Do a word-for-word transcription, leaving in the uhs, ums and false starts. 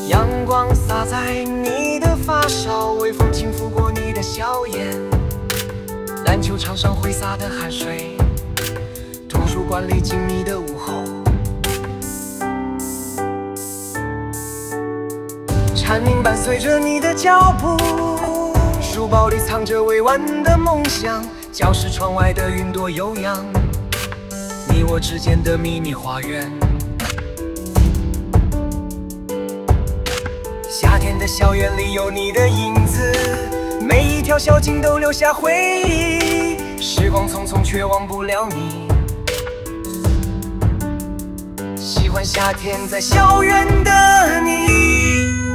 阳光洒在你的发梢，微风轻拂过你的笑颜。篮球场上挥洒的汗水，图书馆里静谧的午后。蝉鸣伴随着你的脚步，书包里藏着未完的梦想，教室窗外的云朵悠扬，你我之间的秘密花园。夏天的校园里有你的影子，每一条小径都留下回忆，时光匆匆却忘不了你。喜欢夏天在校园的你。